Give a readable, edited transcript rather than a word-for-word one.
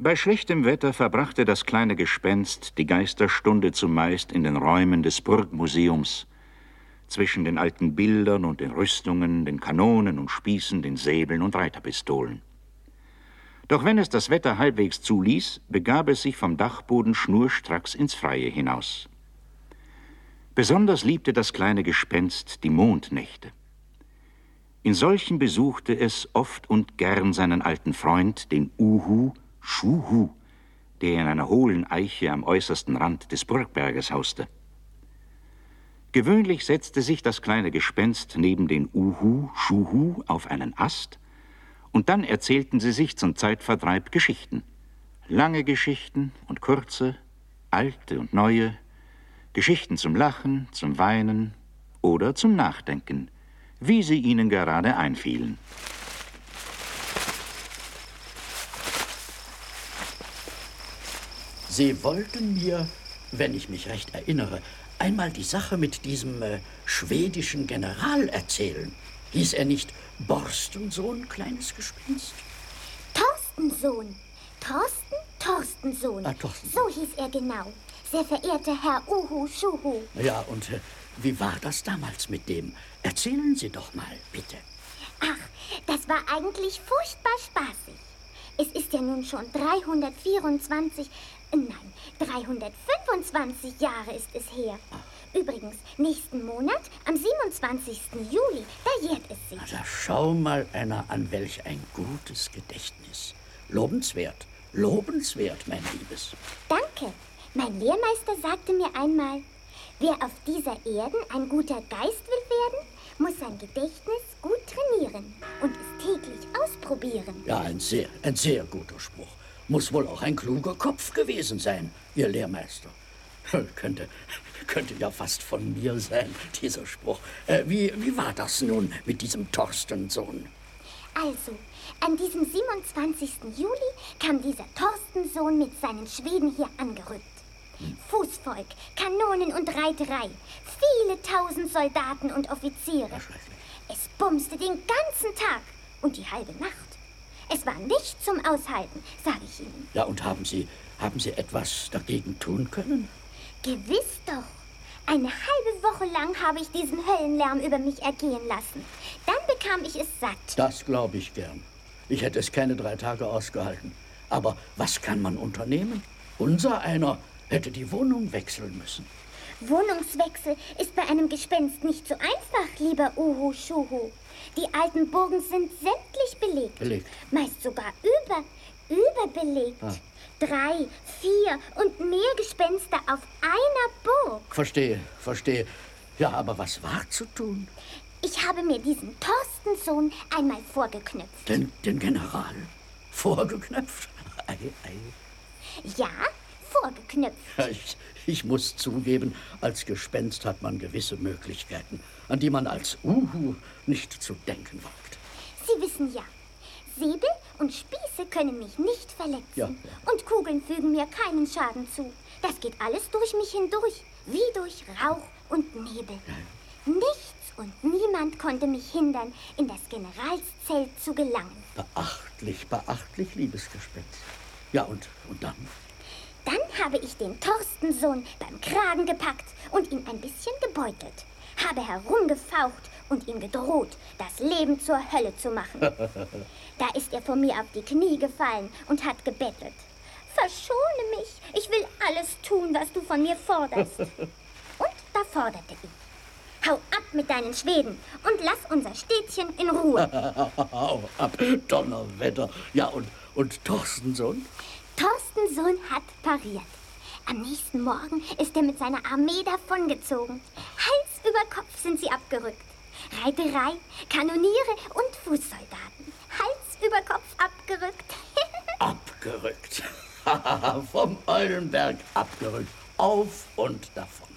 Bei schlechtem Wetter verbrachte das kleine Gespenst die Geisterstunde zumeist in den Räumen des Burgmuseums, zwischen den alten Bildern und den Rüstungen, den Kanonen und Spießen, den Säbeln und Reiterpistolen. Doch wenn es das Wetter halbwegs zuließ, begab es sich vom Dachboden schnurstracks ins Freie hinaus. Besonders liebte das kleine Gespenst die Mondnächte. In solchen besuchte es oft und gern seinen alten Freund, den Uhu Schuhu, der in einer hohlen Eiche am äußersten Rand des Burgberges hauste. Gewöhnlich setzte sich das kleine Gespenst neben den Uhu Schuhu auf einen Ast, und dann erzählten sie sich zum Zeitvertreib Geschichten. Lange Geschichten und kurze, alte und neue, Geschichten zum Lachen, zum Weinen oder zum Nachdenken, wie sie ihnen gerade einfielen. Sie wollten mir, wenn ich mich recht erinnere, einmal die Sache mit diesem schwedischen General erzählen. Hieß er nicht Borstensohn, kleines Gespenst? Torstensohn. Torstensohn. Torstensohn. So hieß er genau. Sehr verehrter Herr Uhu Schuhu. Ja, und wie war das damals mit dem? Erzählen Sie doch mal, bitte. Ach, das war eigentlich furchtbar spaßig. Es ist ja nun schon 325 Jahre ist es her. Übrigens, nächsten Monat, am 27. Juli, da jährt es sich. Also schau mal einer an, welch ein gutes Gedächtnis. Lobenswert, mein Liebes. Danke. Mein Lehrmeister sagte mir einmal, wer auf dieser Erden ein guter Geist will werden, muss sein Gedächtnis gut trainieren und es täglich ausprobieren. Ja, ein sehr guter Spruch. Muss wohl auch ein kluger Kopf gewesen sein, Ihr Lehrmeister. Könnte ja fast von mir sein, dieser Spruch. Wie war das nun mit diesem Torstensohn? Also, an diesem 27. Juli kam dieser Torstensohn mit seinen Schweden hier angerückt. Fußvolk, Kanonen und Reiterei, viele tausend Soldaten und Offiziere. Es bumste den ganzen Tag und die halbe Nacht. Es war nicht zum Aushalten, sage ich Ihnen. Ja, und haben Sie etwas dagegen tun können? Gewiss doch. Eine halbe Woche lang habe ich diesen Höllenlärm über mich ergehen lassen. Dann bekam ich es satt. Das glaube ich gern. Ich hätte es keine 3 Tage ausgehalten. Aber was kann man unternehmen? Unser einer hätte die Wohnung wechseln müssen. Wohnungswechsel ist bei einem Gespenst nicht so einfach, lieber Uhu Schuhu. Die alten Burgen sind sämtlich belegt. Meist sogar überbelegt. 3, 4 und mehr Gespenster auf einer Burg. Verstehe. Ja, aber was war zu tun? Ich habe mir diesen Torstensohn einmal vorgeknüpft. Den General? Vorgeknöpft? Ei. Ja, vorgeknüpft. Ja, ich muss zugeben, als Gespenst hat man gewisse Möglichkeiten, an die man als Uhu nicht zu denken wagt. Sie wissen ja, Säbel und Spieße können mich nicht verletzen. Ja. Und Kugeln fügen mir keinen Schaden zu. Das geht alles durch mich hindurch, wie durch Rauch und Nebel. Ja. Nichts und niemand konnte mich hindern, in das Generalszelt zu gelangen. Beachtlich, liebes Gespenst. Ja, und dann? Dann habe ich den Torstensohn beim Kragen gepackt und ihn ein bisschen gebeutelt. Habe herumgefaucht und ihm gedroht, das Leben zur Hölle zu machen. Da ist er vor mir auf die Knie gefallen und hat gebettelt. Verschone mich, ich will alles tun, was du von mir forderst. Und da forderte ich. Hau ab mit deinen Schweden und lass unser Städtchen in Ruhe. Hau ab, Donnerwetter. Ja, und Torstensohn? Torstensohn hat pariert. Am nächsten Morgen ist er mit seiner Armee davongezogen. Hals über Kopf sind sie abgerückt. Reiterei, Kanoniere und Fußsoldaten. Hals über Kopf abgerückt. Abgerückt. Vom Eulenberg abgerückt. Auf und davon.